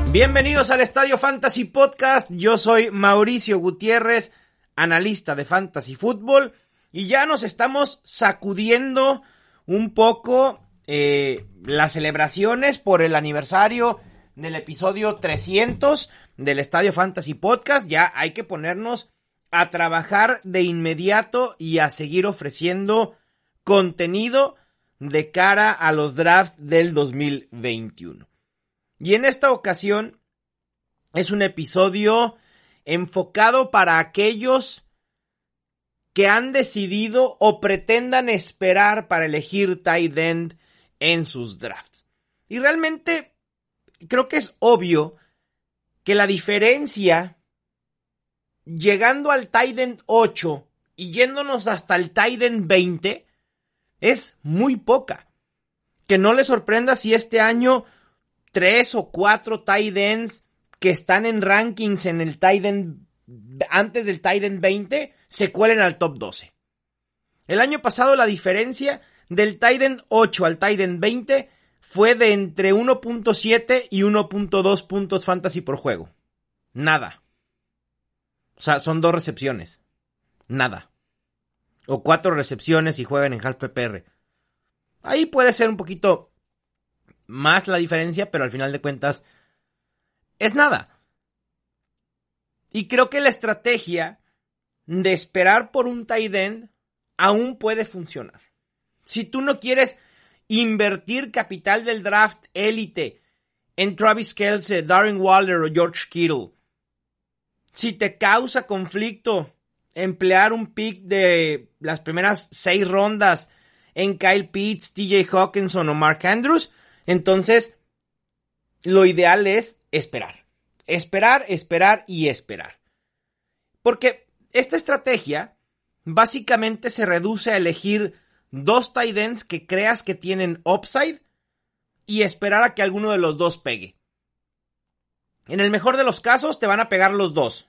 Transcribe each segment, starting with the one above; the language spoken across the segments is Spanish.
Bienvenidos al Estadio Fantasy Podcast. Yo soy Mauricio Gutiérrez, analista de Fantasy Fútbol, y ya nos estamos sacudiendo un poco las celebraciones por el aniversario del episodio 300 del Estadio Fantasy Podcast. Ya hay que ponernos a trabajar de inmediato y a seguir ofreciendo contenido de cara a los drafts del 2021. Y en esta ocasión es un episodio enfocado para aquellos que han decidido o pretendan esperar para elegir tight end en sus drafts. Y realmente creo que es obvio que la diferencia llegando al tight end 8 y yéndonos hasta el tight end 20 es muy poca. Que no les sorprenda si este año 3 o 4 tight ends que están en rankings en el tight end antes del tight end 20 se cuelen al top 12. El año pasado la diferencia del tight end 8 al tight end 20 fue de entre 1.7 y 1.2 puntos fantasy por juego. Nada. O sea, son 2 recepciones. Nada. O 4 recepciones si juegan en half PPR. Ahí puede ser un poquito más la diferencia, pero al final de cuentas es nada. Y creo que la estrategia de esperar por un tight end aún puede funcionar. Si tú no quieres invertir capital del draft élite en Travis Kelce, Darren Waller o George Kittle, si te causa conflicto emplear un pick de las primeras 6 rondas en Kyle Pitts, TJ Hawkinson o Mark Andrews, entonces lo ideal es esperar. Esperar y esperar. Porque esta estrategia básicamente se reduce a elegir 2 tight ends que creas que tienen upside y esperar a que alguno de los 2 pegue. En el mejor de los casos te van a pegar los 2.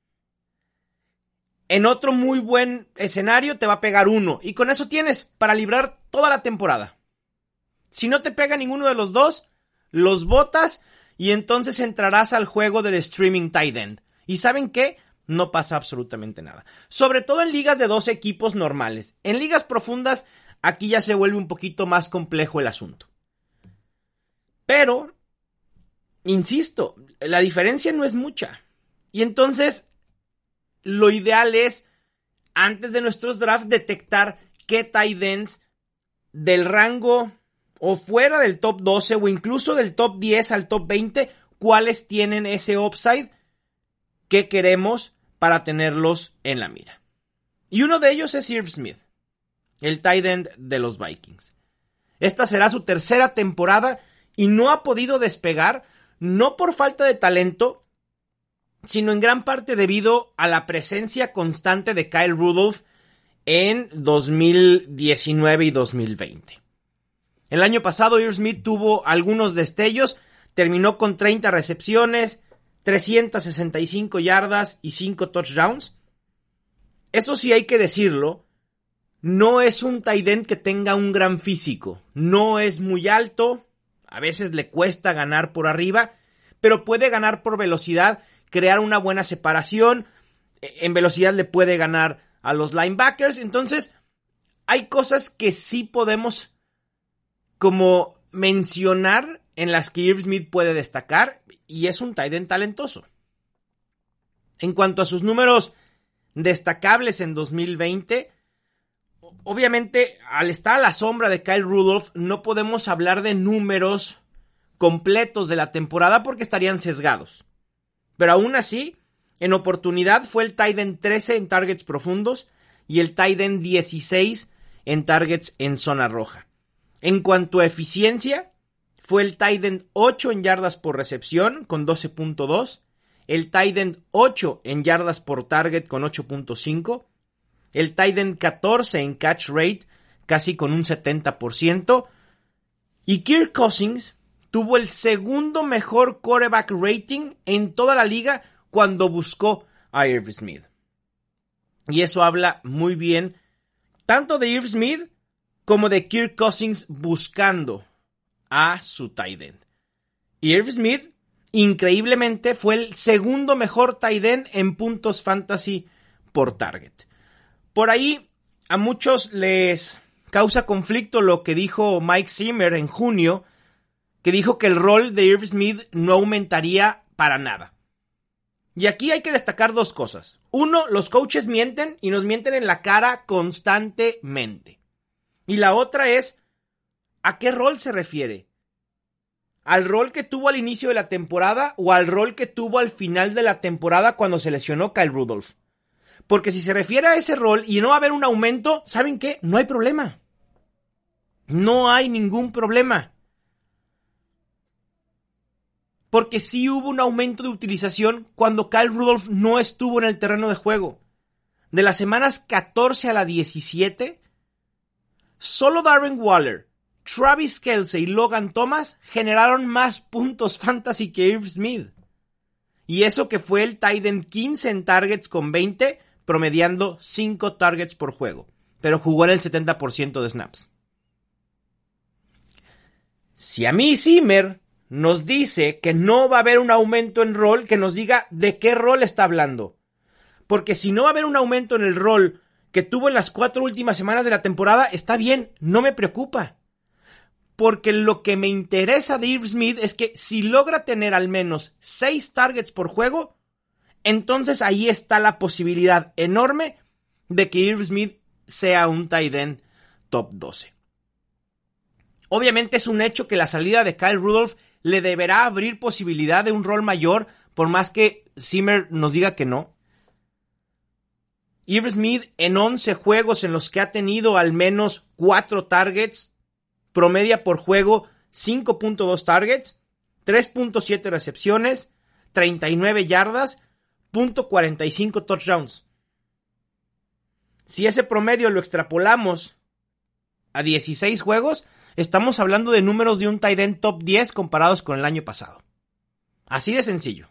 En otro muy buen escenario te va a pegar uno. Y con eso tienes para librar toda la temporada. Si no te pega ninguno de los 2, los botas y entonces entrarás al juego del streaming tight end. ¿Y saben qué? No pasa absolutamente nada. Sobre todo en ligas de 2 equipos normales. En ligas profundas, aquí ya se vuelve un poquito más complejo el asunto. Pero, insisto, la diferencia no es mucha. Y entonces lo ideal es, antes de nuestros drafts, detectar qué tight ends del rango o fuera del top 12 o incluso del top 10 al top 20, cuáles tienen ese upside que queremos para tenerlos en la mira. Y uno de ellos es Irv Smith, el tight end de los Vikings. Esta será su tercera temporada y no ha podido despegar, no por falta de talento, sino en gran parte debido a la presencia constante de Kyle Rudolph en 2019 y 2020. El año pasado Irv Smith tuvo algunos destellos, terminó con 30 recepciones, 365 yardas y 5 touchdowns. Eso sí hay que decirlo, no es un tight end que tenga un gran físico, no es muy alto, a veces le cuesta ganar por arriba, pero puede ganar por velocidad, crear una buena separación, en velocidad le puede ganar a los linebackers. Entonces hay cosas que sí podemos como mencionar en las que Irv Smith puede destacar, y es un tight end talentoso. En cuanto a sus números destacables en 2020, obviamente al estar a la sombra de Kyle Rudolph no podemos hablar de números completos de la temporada porque estarían sesgados. Pero aún así, en oportunidad fue el tight end 13 en targets profundos y el tight end 16 en targets en zona roja. En cuanto a eficiencia, fue el tight end 8 en yardas por recepción con 12.2, el tight end 8 en yardas por target con 8.5, el tight end 14 en catch rate casi con un 70%, y Kirk Cousins tuvo el segundo mejor quarterback rating en toda la liga cuando buscó a Irv Smith. Y eso habla muy bien tanto de Irv Smith como de Kirk Cousins buscando a su tight end. Irv Smith increíblemente fue el segundo mejor tight end en puntos fantasy por target. Por ahí a muchos les causa conflicto lo que dijo Mike Zimmer en junio, que dijo que el rol de Irv Smith no aumentaría para nada. Y aquí hay que destacar dos cosas. Uno, los coaches mienten y nos mienten en la cara constantemente. Y la otra es, ¿a qué rol se refiere? ¿Al rol que tuvo al inicio de la temporada o al rol que tuvo al final de la temporada cuando se lesionó Kyle Rudolph? Porque si se refiere a ese rol y no va a haber un aumento, ¿saben qué? No hay problema. No hay ningún problema. Porque sí hubo un aumento de utilización cuando Kyle Rudolph no estuvo en el terreno de juego. De las semanas 14 a la 17, solo Darren Waller, Travis Kelce y Logan Thomas generaron más puntos fantasy que Irv Smith. Y eso que fue el tight end 15 en targets con 20, promediando 5 targets por juego. Pero jugó en el 70% de snaps. Si a mí Zimmer nos dice que no va a haber un aumento en rol, que nos diga de qué rol está hablando. Porque si no va a haber un aumento en el rol que tuvo en las 4 últimas semanas de la temporada, está bien, no me preocupa. Porque lo que me interesa de Irv Smith es que si logra tener al menos 6 targets por juego, entonces ahí está la posibilidad enorme de que Irv Smith sea un tight end top 12. Obviamente es un hecho que la salida de Kyle Rudolph le deberá abrir posibilidad de un rol mayor, por más que Zimmer nos diga que no. Irv Smith en 11 juegos en los que ha tenido al menos 4 targets, promedia por juego 5.2 targets, 3.7 recepciones, 39 yardas, .45 touchdowns. Si ese promedio lo extrapolamos a 16 juegos, estamos hablando de números de un tight end top 10 comparados con el año pasado. Así de sencillo.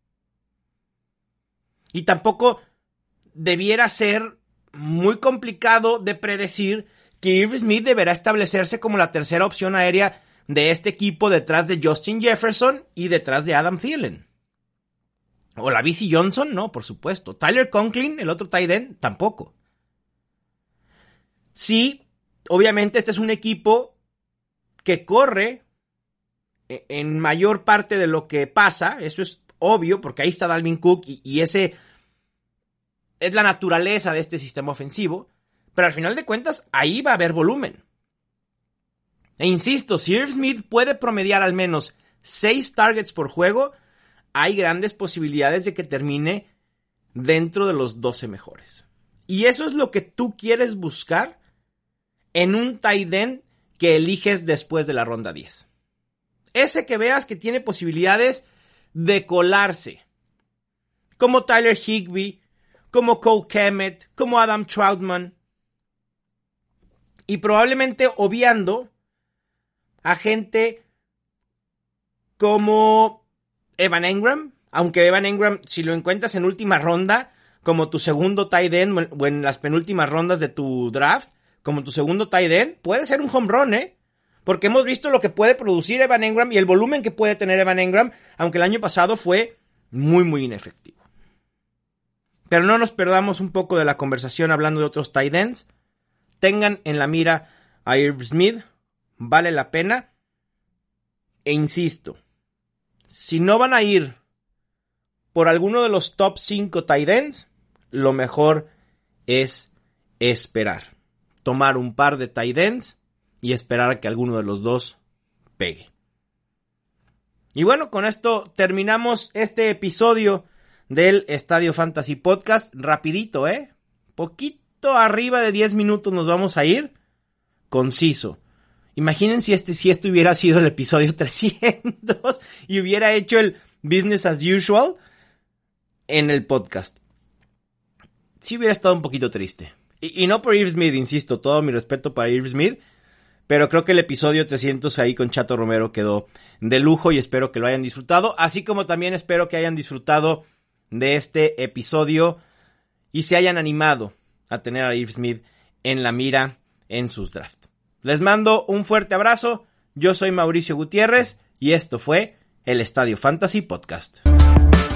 Y tampoco debiera ser muy complicado de predecir que Irv Smith deberá establecerse como la tercera opción aérea de este equipo detrás de Justin Jefferson y detrás de Adam Thielen. O la BC Johnson, no, por supuesto. Tyler Conklin, el otro tight end, tampoco. Sí, obviamente este es un equipo que corre en mayor parte de lo que pasa, eso es obvio, porque ahí está Dalvin Cook y ese es la naturaleza de este sistema ofensivo, pero al final de cuentas ahí va a haber volumen. E insisto, si Irv Smith puede promediar al menos 6 targets por juego, hay grandes posibilidades de que termine dentro de los 12 mejores. Y eso es lo que tú quieres buscar en un tight end que eliges después de la ronda 10. Ese que veas que tiene posibilidades de colarse, como Tyler Higbee, como Cole Kmet, como Adam Troutman, y probablemente obviando a gente como Evan Engram, aunque Evan Engram, si lo encuentras en última ronda, como tu segundo tight end, o en las penúltimas rondas de tu draft, como tu segundo tight end, puede ser un home run, porque hemos visto lo que puede producir Evan Engram y el volumen que puede tener Evan Engram, aunque el año pasado fue muy, muy inefectivo. Pero no nos perdamos un poco de la conversación hablando de otros tight ends. Tengan en la mira a Irv Smith, vale la pena. E insisto, si no van a ir por alguno de los top 5 tight ends, lo mejor es esperar. Tomar un par de tight ends y esperar a que alguno de los dos pegue. Y bueno, con esto terminamos este episodio del Estadio Fantasy Podcast. Rapidito, poquito arriba de 10 minutos nos vamos a ir. Conciso. Imaginen si este hubiera sido el episodio 300 y hubiera hecho el business as usual en el podcast. Sí hubiera estado un poquito triste. Y no por Irv Smith, insisto, todo mi respeto para Irv Smith, pero creo que el episodio 300 ahí con Chato Romero quedó de lujo y espero que lo hayan disfrutado, así como también espero que hayan disfrutado de este episodio y se hayan animado a tener a Irv Smith en la mira en sus drafts. Les mando un fuerte abrazo, yo soy Mauricio Gutiérrez y esto fue el Estadio Fantasy Podcast.